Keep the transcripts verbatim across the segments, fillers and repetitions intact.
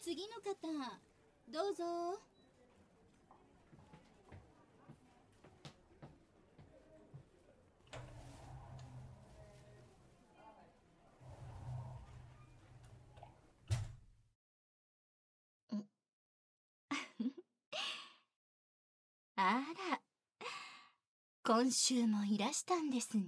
次の方どうぞ。あら、今週もいらしたんですね。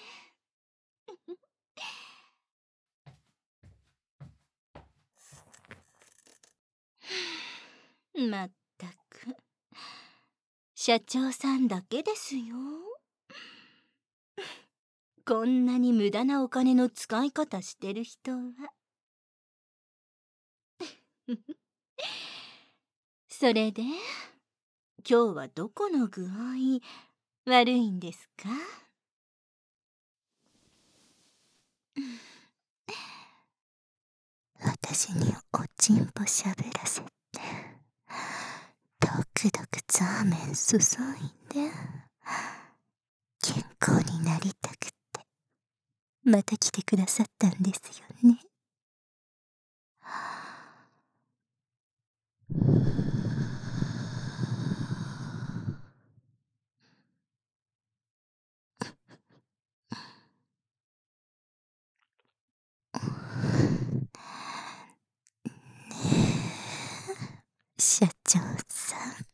まったく社長さんだけですよ。こんなに無駄なお金の使い方してる人は。それで今日はどこの具合悪いんですか？ 私におちんぽしゃべらせて、ドクドクザーメン注いで、健康になりたくてまた来てくださったんですよね。社長さん、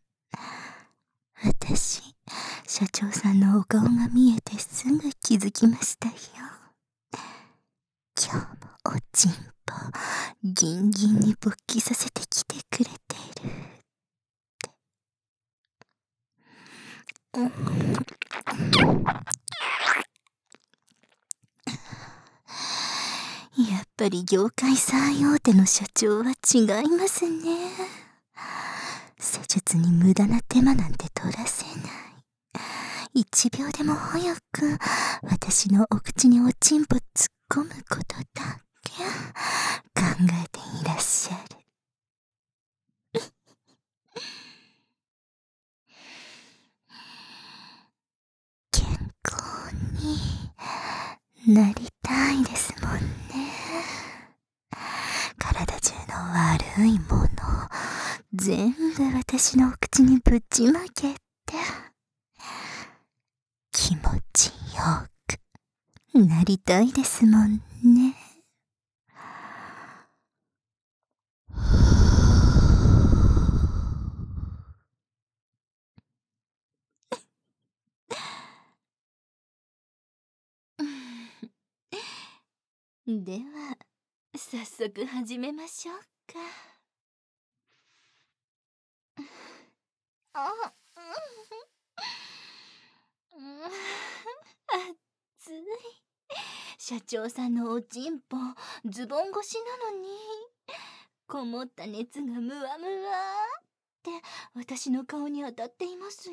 私社長さんのお顔が見えてすぐ気づきましたよ。今日もおちんぽギンギンに勃起させてきてくれているって、うん、やっぱり業界最大手の社長は違いますね。施術に無駄な手間なんて取らせない。一秒でも早く私のお口におちんぽ突っ込むことだけ考えていらっしゃる。健康になりたいですもんね。体中の悪いもの全部私のお口にぶちまけて気持ちよくなりたいですもんね。 では早速始めましょうか。あ、うん、熱い。社長さんのおちんぽズボン越しなのにこもった熱がムワムワって私の顔に当たっていますよ。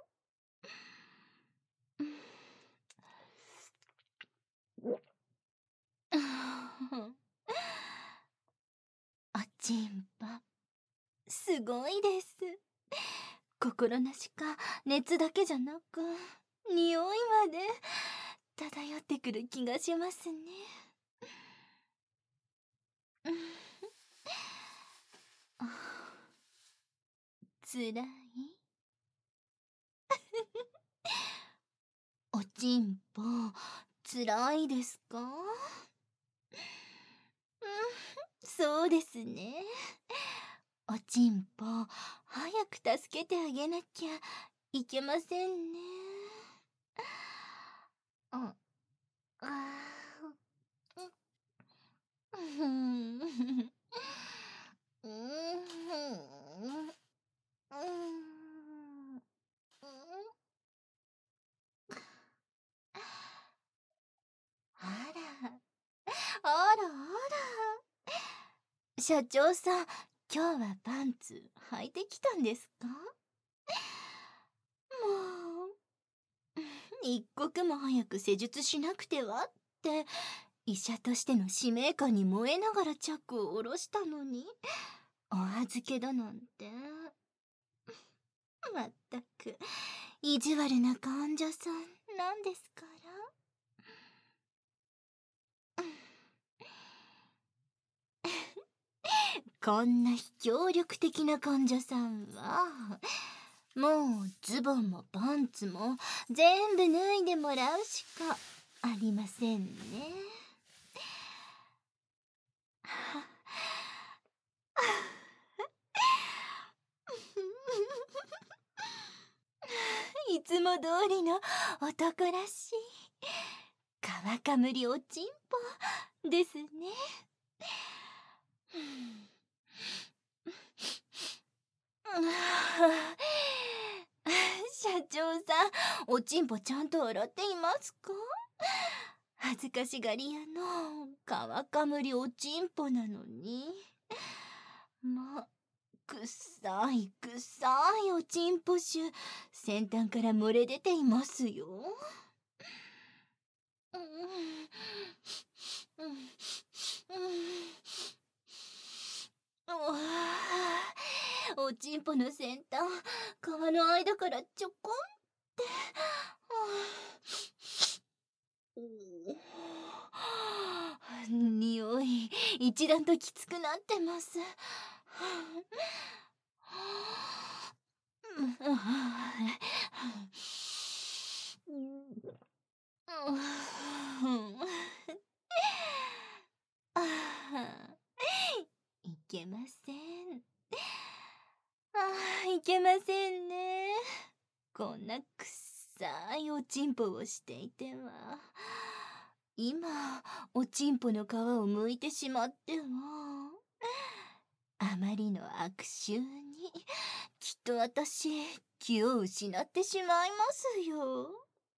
おちんぽすごいです。心なしか熱だけじゃなく匂いまで漂ってくる気がしますね。つらいおちんぽつらいですか？そうですね。おちんぽ早く助けてあげなきゃいけませんね。ああうん、うん、あら、あらあら。社長さん、今日はパンツ履いてきたんですか？もう、一刻も早く施術しなくてはって医者としての使命感に燃えながらチャックを下ろしたのに、お預けだなんて。まったく意地悪な患者さんなんですから。 こんな非協力的な患者さんはもうズボンもパンツも全部脱いでもらうしかありませんね。いつも通りの男らしい川かむりおちんぽですね。社長さん、おちんぽちゃんと洗っていますか？恥ずかしがり屋の川かむりおちんぽなのに。ま、くっさいくっさいおちんぽ臭、先端から漏れ出ていますよ。うんうんうんうん、おちんぽの先端、皮の間からちょこんって。匂い、一段ときつくなってます。いけません。ああ、いけませんね。こんなくっさいおちんぽをしていては、今おちんぽの皮を剥いてしまっては、あまりの悪臭にきっと私気を失ってしまいますよ。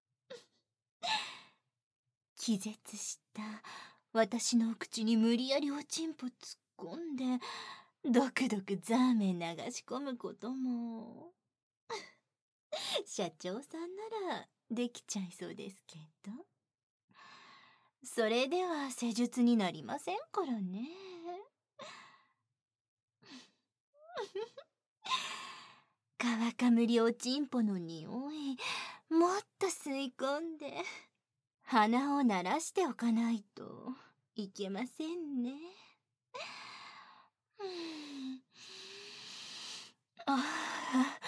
気絶した私の口に無理やりおちんぽ突っ込んでドクドクザーメン流し込むことも社長さんならできちゃいそうですけど、それでは施術になりませんからね。川かむりおちんぽの匂いもっと吸い込んで鼻を鳴らしておかないといけませんね。ああ、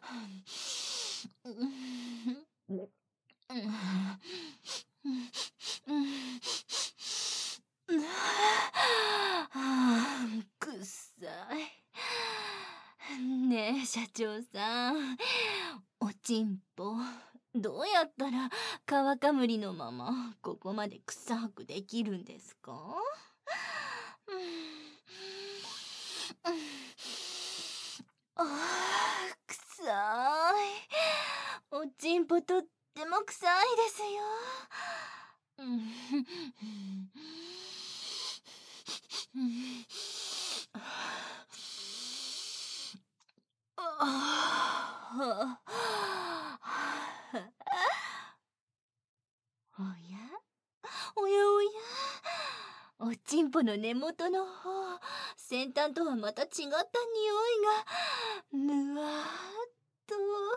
くっさい。ねえ社長さん、おちんぽどうやったら皮かむりのままここまで臭くできるんですか？ああ、臭い。おちんぽとっても臭いですよ。おやおやおや、おちんぽの根元の方、先端とはまた違った匂いがむわーっと。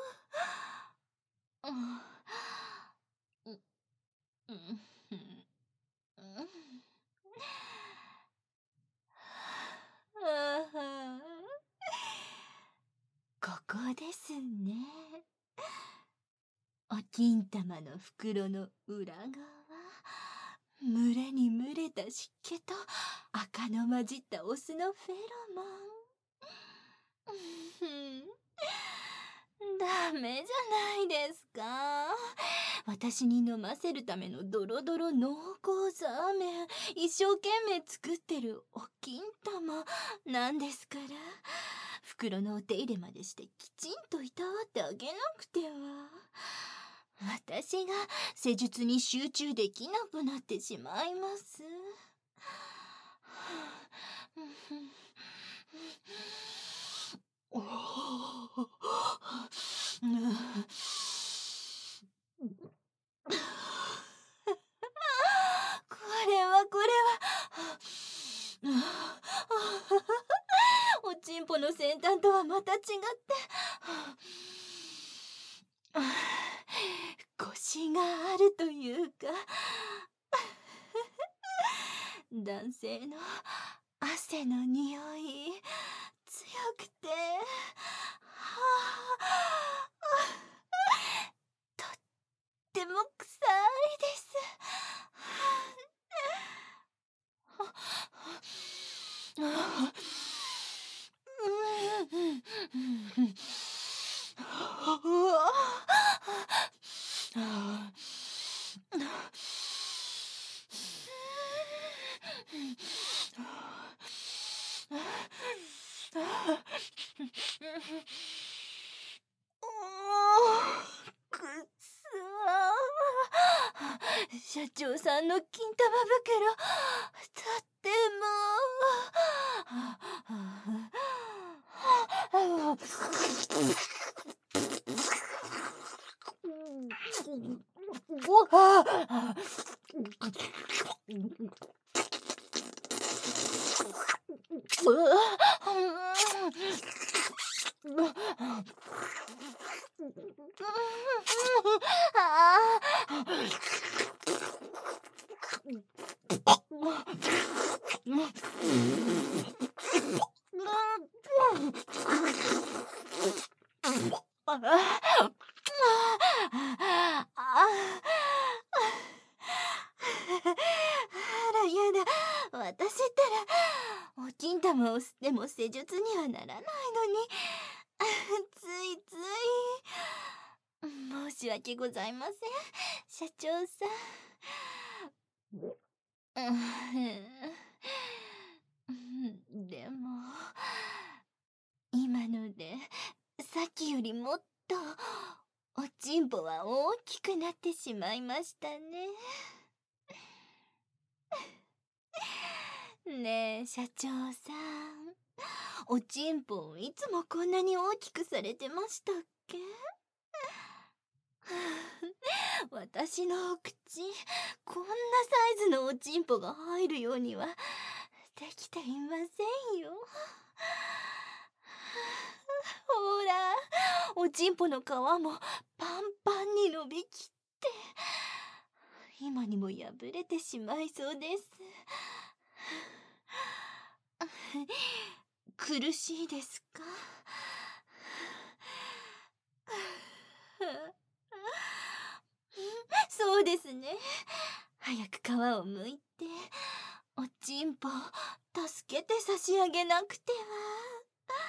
ここですね。お金玉の袋の裏側、群れに群れた湿気と赤の混じったオスのフェロモン。ダメじゃないですか。私に飲ませるためのドロドロ濃厚ザーメン一生懸命作ってるお金玉なんですから、袋のお手入れまでしてきちんといたわってあげなくては。私が施術に集中できなくなってしまいます。これはこれはおちんぽの先端とはまた違ってコシがあるというか男性のあっ汗の匂い強くて、はあ、とっても臭いです。くっさー。社長さんの金玉袋、とってあらやだ、私ったらお金玉を吸っても施術にはならないのに、ついつい。申し訳ございません、社長さん。でも今のでさっきよりもっとおちんぽは大きくなってしまいましたね。ねえ社長さん、おちんぽをいつもこんなに大きくされてましたっけ？私のお口、こんなサイズのおちんぽが入るようにはできていませんよ。ほら、おちんぽの皮もパンパンに伸びきって、今にも破れてしまいそうです。苦しいですか？そうですね。早く皮を剥いて、おちんぽ助けて差し上げなくては。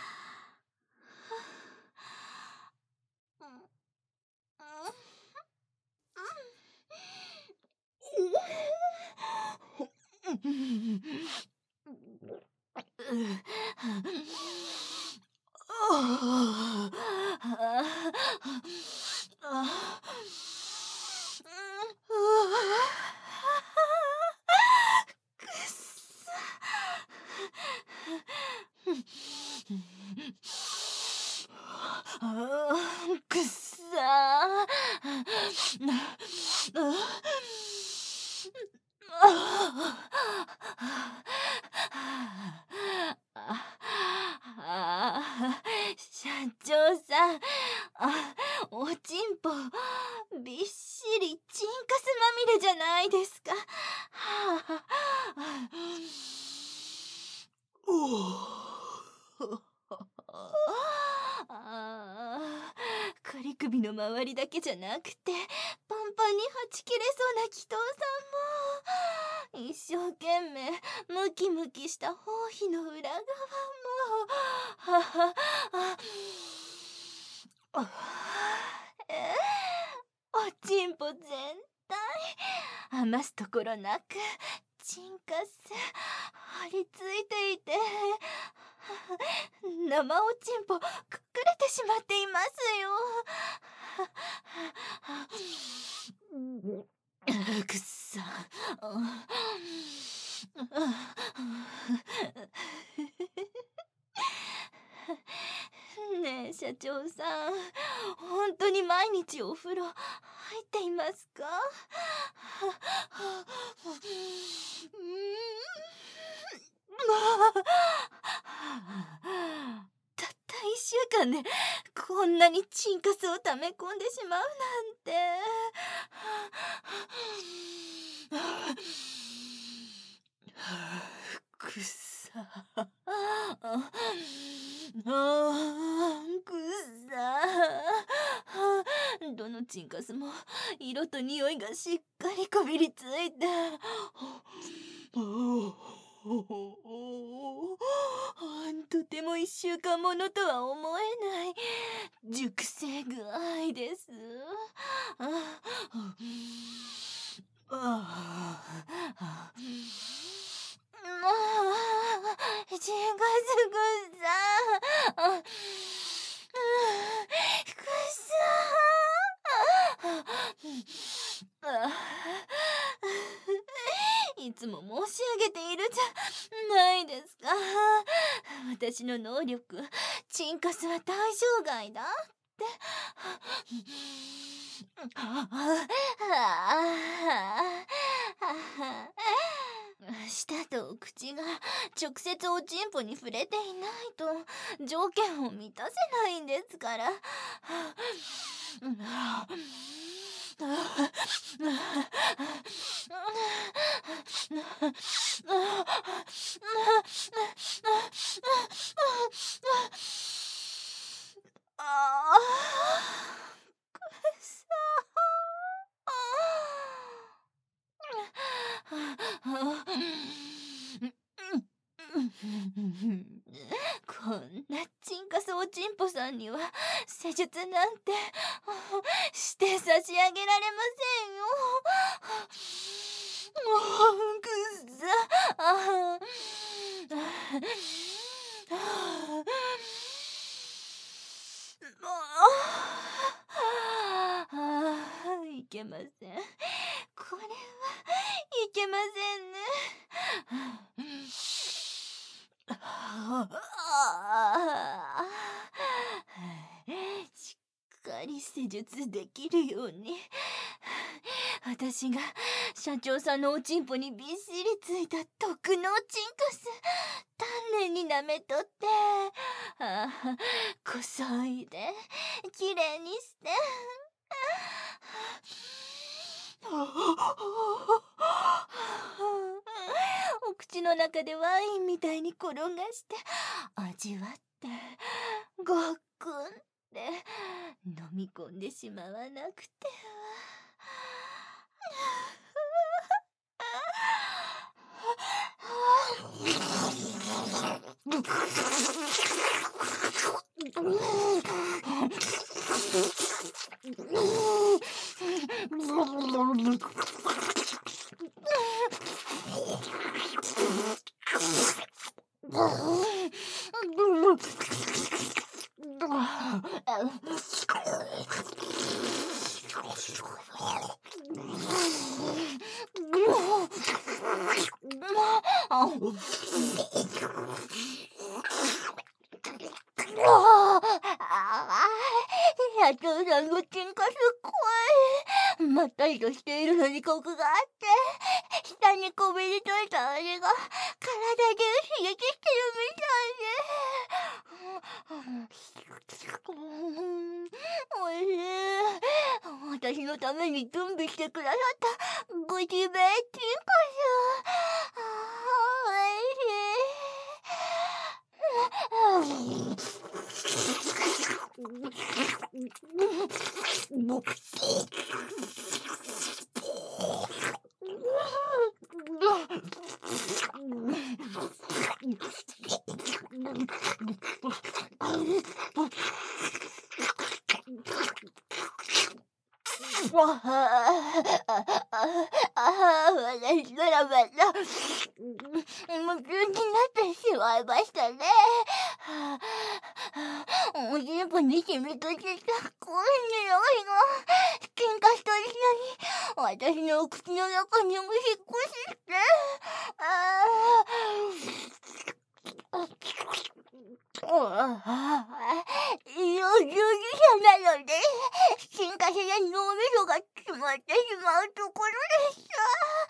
くっさ社長さん、あ、おちんぽびっしりチンカスまみれじゃないですか。ああ、仮首の周りだけじゃなくてパンパンにはち切れそうな祈祷さんも、一生懸命ムキムキした包皮の裏側も、ははあえおちんぽ全体余すところなくチンカス張り付いていて、生おちんぽ隠れてしまっていますよ。くっさ。ねえ社長さん、本当に毎日お風呂入っていますか？たったいっしゅうかんでこんなにチンカスを溜め込んでしまうなんて。くっさ。 さああーくさどのチンカスも色と匂いがしっかりこびりついてとても一週間ものとは思えない熟成具合です。ああああ血がすぐさあくさいつも申し上げているじゃないですか。私の能力チンカスは対象外だって舌と口が直接おちんぽに触れていないと条件を満たせないんですから。あこんなチンカスおちんぽさんには施術なんてして差し上げられませんよ。もうくっさああいけません。これはいけませんね。しっかり施術できるように私が社長さんのおちんぽにびっしりついた特納チンカス丹念に舐めとってあこそいできれいにしてお口の中でワインみたいに転がして味わってごっくんって飲み込んでしまわなくては。社長さんのチンカス怖い。まったりとしているのにコクがあって下にこびりついた味が体中刺激してるみたいでおいしい。私のために準備してくださったご自米チンカスおいしい。わああ私ならまた夢中になってしまいましたね。おちんぽに染みとした濃い匂いがチンカスと一緒に私の口の中にも引っ越して医療従事者なのでチンカスや脳みそが詰まってしまうところでした。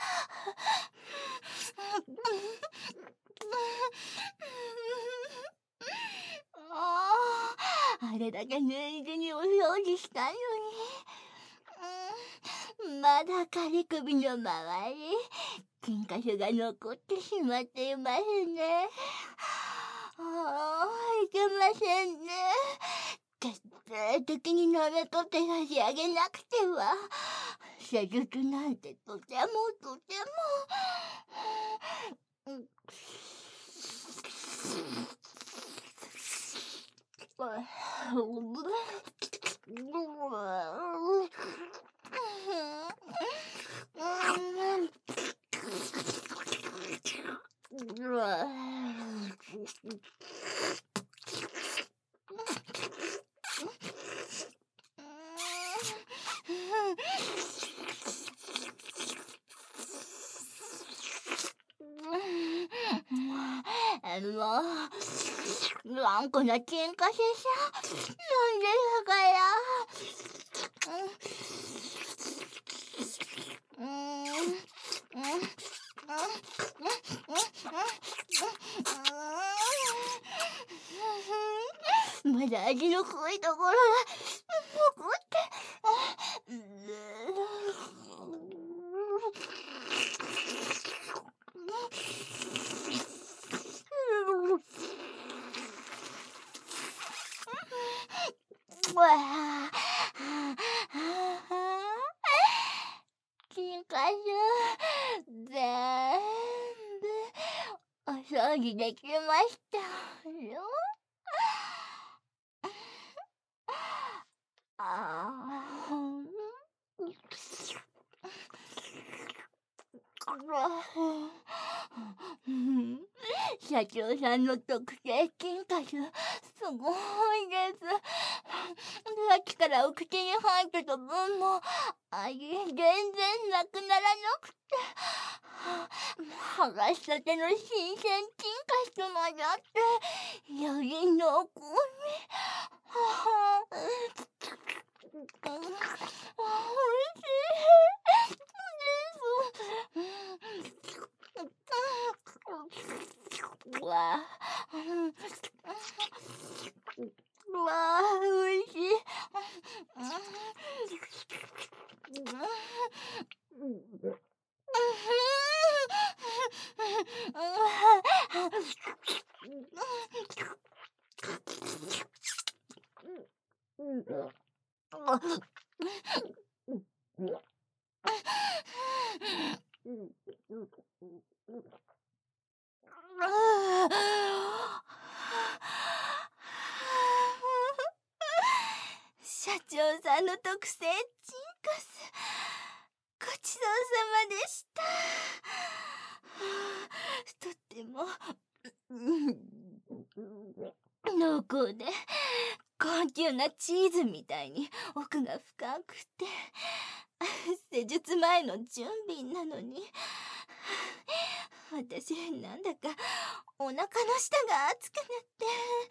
ああれだけ念入りにお掃除したのに、うん、まだ仮首の周り金貨種が残ってしまっていますね。ああ、いけませんね。徹底的に舐めとって差し上げなくては。施術なんてとてもとても。うん。あの、頑固な金貨師さん、なんですかや。うん、うん、うん、うん、まだ味の濃いところが残って、わあ、金貨種全部お掃除できましたよ。ああ、社長さんの特製金貨種、すごいです。さっきからお口に入ってた分も味全然なくならなくて、剥がしたての新鮮金貨種まであってより濃厚に。おいしいです。うわあ、うわあ、おいしい。社長さんの特製チンカス、ごちそうさまでした。とっても濃厚で高級なチーズみたいに奥が深くて、施術前の準備なのに、私なんだかお腹の下が熱くなって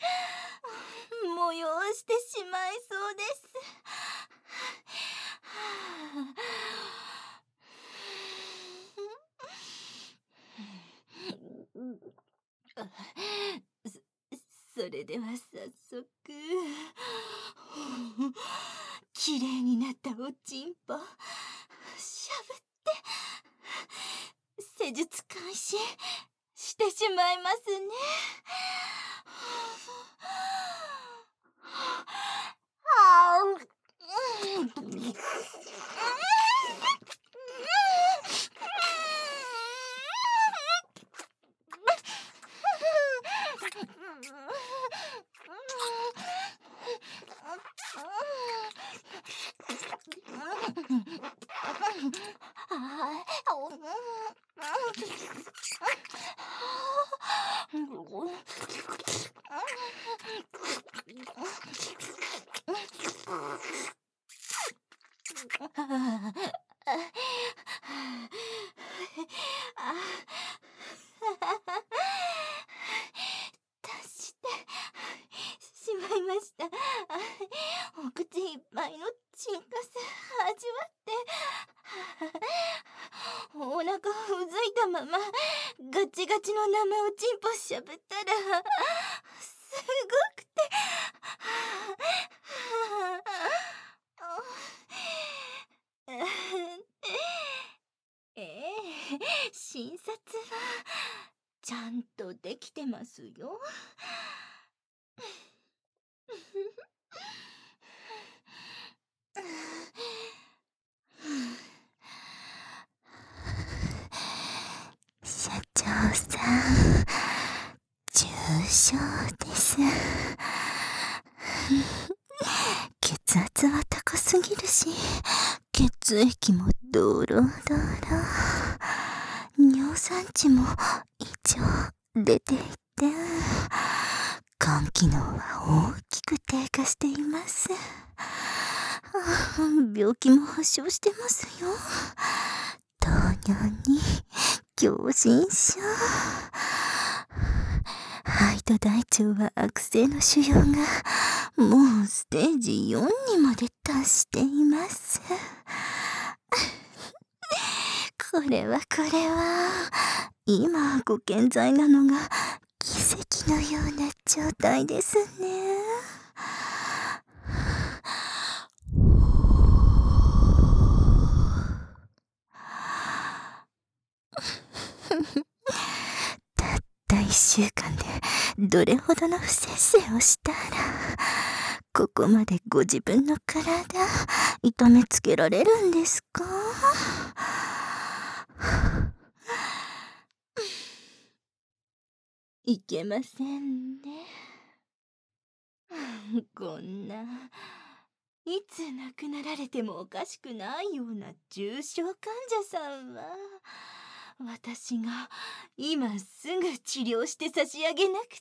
催してしまいそうです。そ、それでは早速、きれいになったおちんぽしゃぶって施術開始してしまいますね。達してしまいました。お口いっぱいのチンカス味わってお腹をうずいたままガチガチの生おちんぽしゃぶったらすごくてええ、し診察はちゃんとできてますよ。 社長さん、重症です。血圧は高すぎるし、血液もドロドロ。尿酸値も異常出ていて、肝機能は大きく低下しています。病気も発症してますよ。糖尿に狭心症、肺と大腸は悪性の腫瘍がもうステージよんにまで達しています。これはこれは今ご健在なのが奇跡のような状態ですね。たったいっしゅうかんでどれほどの不摂生をしたらここまでご自分の体痛めつけられるんですか？ いけませんね。こんないつ亡くなられてもおかしくないような重症患者さんは私が今すぐ治療して差し上げなくて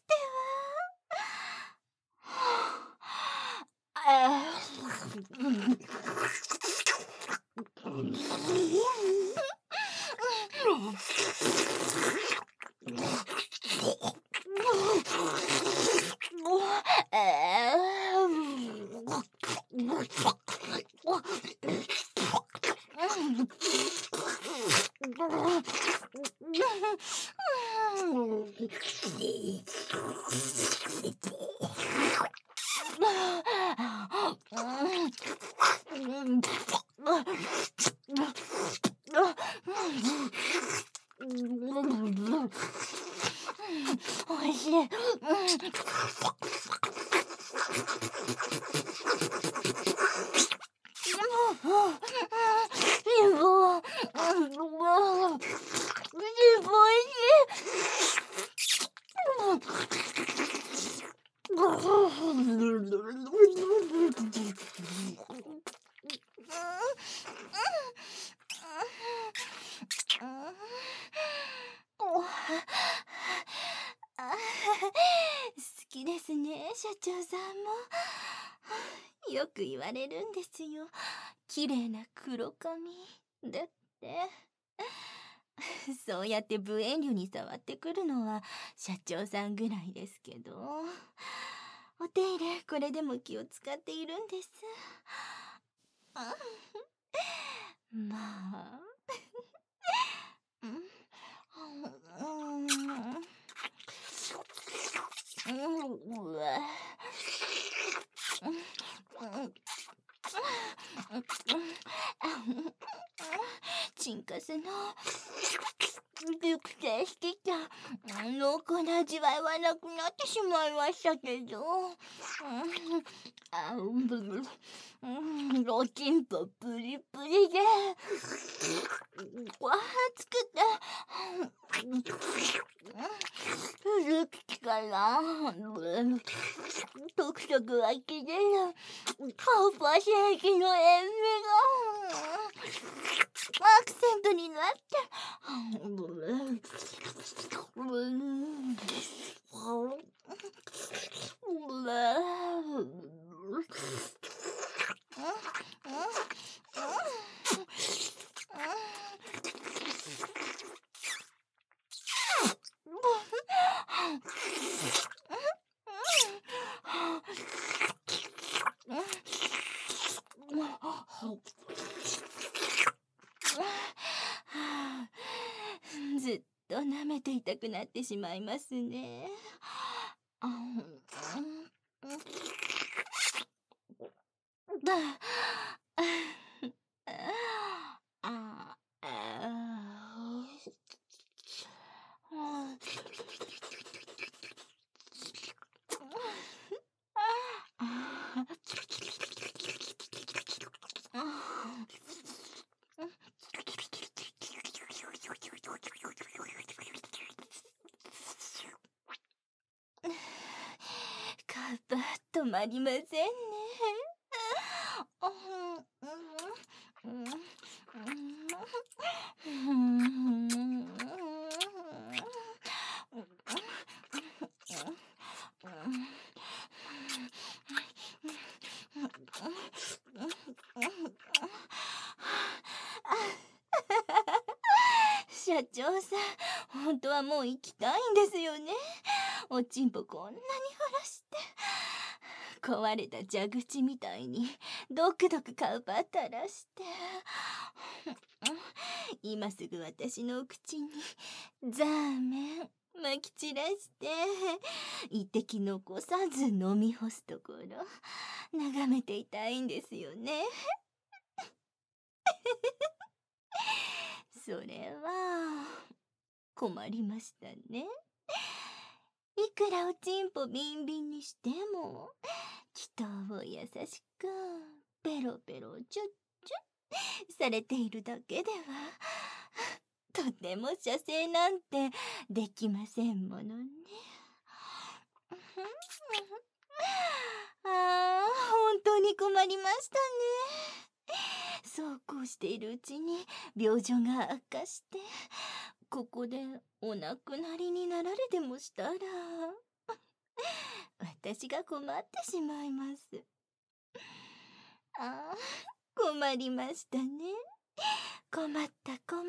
は。あおいしい。好きですね、社長さんも。よく言われるんですよ。綺麗な黒髪だって。そうやって無遠慮に触ってくるのは社長さんぐらいですけど、お手入れこれでも気を使っているんです。まあうわチンカスの熟成してきた濃厚な味わいはなくなってしまいましたけど、あうんロキンポプリプリでわ熱くて古くから特色湧き出るカウパー刺激の塩味がアクセントになってずっと舐めていたくなってしまいますね。 ぱ止まりませんね。社長さん、本当はもう行きたいんですよね。おちんぽこんなに晴らして、壊れた蛇口みたいにドクドク顔ばったらして、今すぐ私のお口にザーメンまき散らして一滴残さず飲み干すところ眺めていたいんですよね。それは困りましたね。いくらおちんぽビンビンにしても人を優しくペロペロチュッチュッされているだけではとても射精なんてできませんものね。ああ、本当に困りましたね。そうこうしているうちに病状が悪化して、ここでお亡くなりになられでもしたら私が困ってしまいます。ああ、困りましたね。困った困った。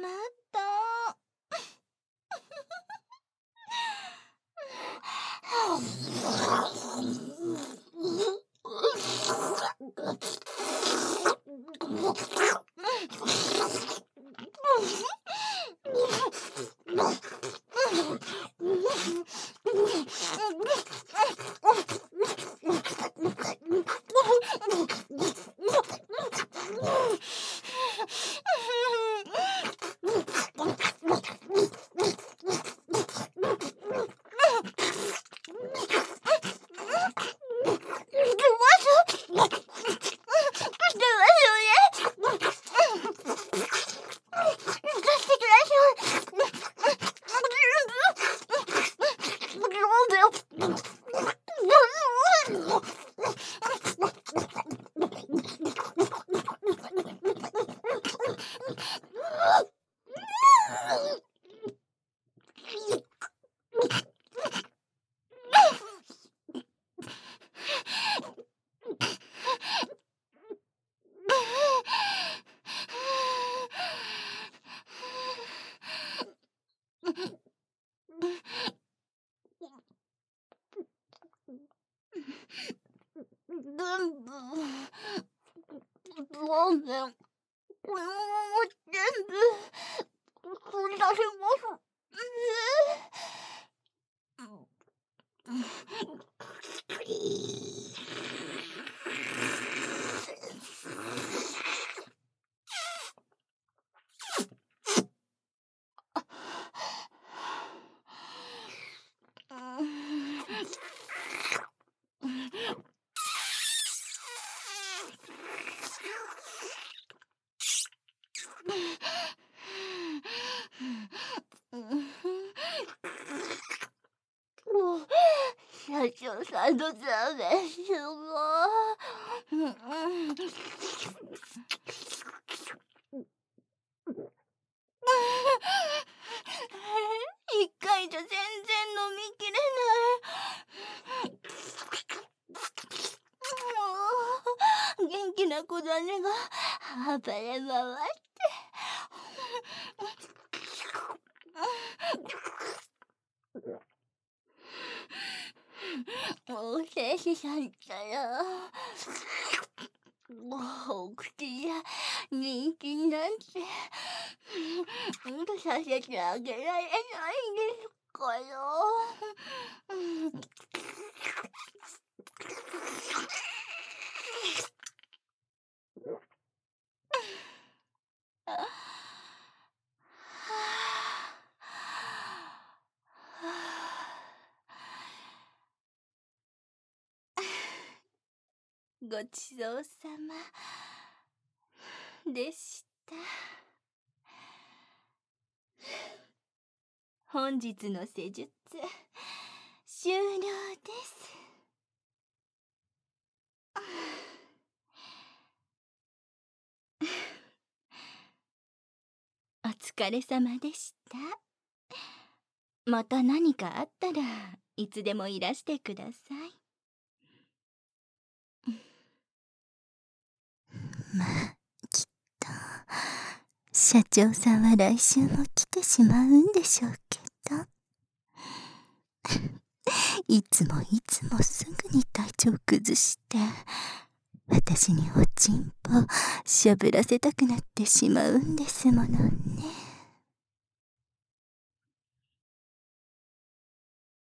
全部ラーメンこのまま全部くだります社長さんのザーメンすごい。一回じゃ全然飲みきれない。もう元気な子種が暴れ回ってもう精子さんったらもうお口や人気なんてうんとさせてあげられないんですから。ごちそうさまでした。本日の施術終了です。 お疲れ様でした。また何かあったらいつでもいらしてください。 まあきっと社長さんは来週も来てしまうんでしょうけどいつもいつもすぐに体調崩して私におちんぽしゃぶらせたくなってしまうんですものね。